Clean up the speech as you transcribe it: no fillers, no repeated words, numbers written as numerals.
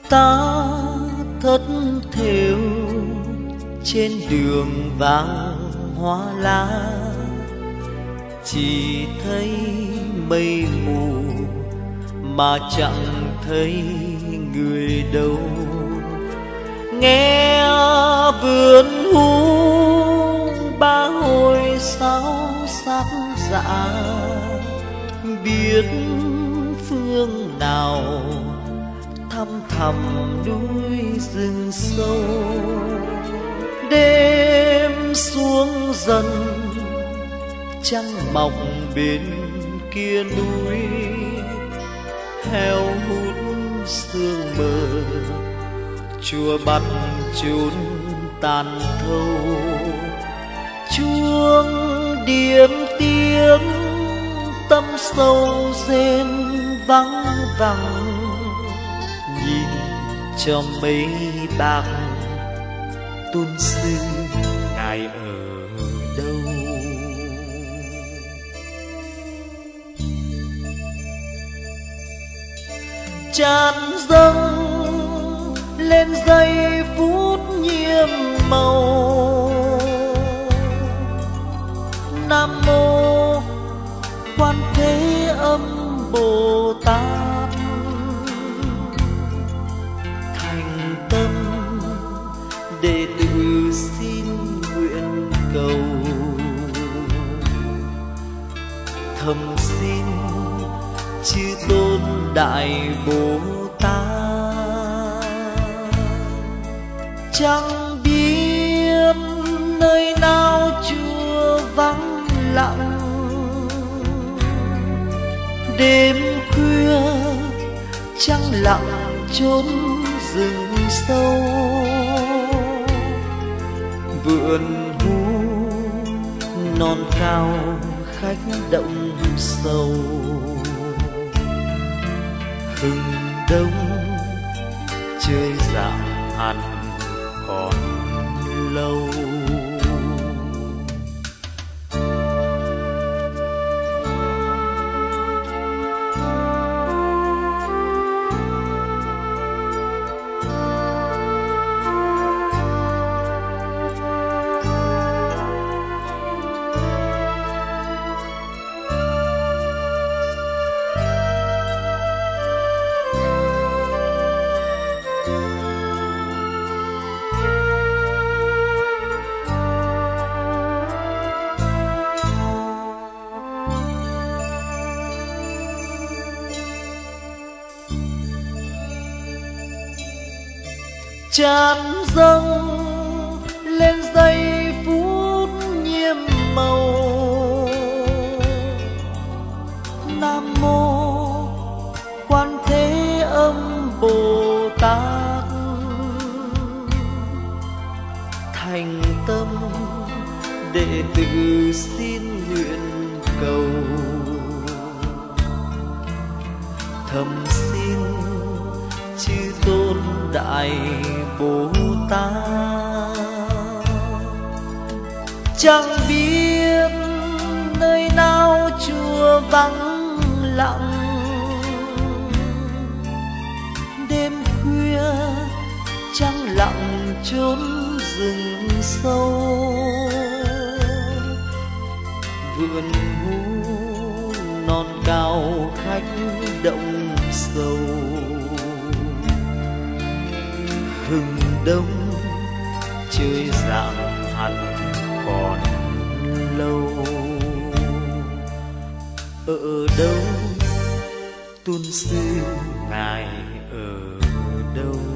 ta thất thểu trên đường vàng hoa lá, chỉ thấy mây mù mà chẳng thấy người đâu. Nghe vườn hú ba hồi sao sắc dạ, biết phương nào thăm thẳm núi rừng sâu. Đêm xuống dần trăng mọc bên kia núi, heo hút sương mờ chùa bắt chốn tàn thâu. Chuông điềm tiếng tâm sâu rên vắng vắng, nhìn cho mấy bạc tôn sư ngài ở đâu. Tràn dâng lên giây phút nhiệm màu, Nam mô Quan Thế Âm Bồ Tát. Thành tâm đệ tử xin nguyện cầu, thầm xin chư tôn đại Bồ Tát. Chẳng biết nơi nào chùa vắng lặng, đêm khuya trăng lặng chốn rừng sâu. Vườn hú non cao khách động sâu, hừng đông chơi dạng hẳn còn lâu. Tràn dâng lên giây phút nhiệm màu, Nam mô Quan Thế Âm Bồ Tát. Thành tâm đệ tử xin nguyện cầu, thầm xin chư tôn đại Bồ Tát. Chẳng biết nơi nào chùa vắng lặng, đêm khuya trăng lặng chốn rừng sâu. Vườn hú non cao khách động sâu, hừng đông chơi dạng hẳn còn lâu. Ở đâu tôn sư ngài ở đâu?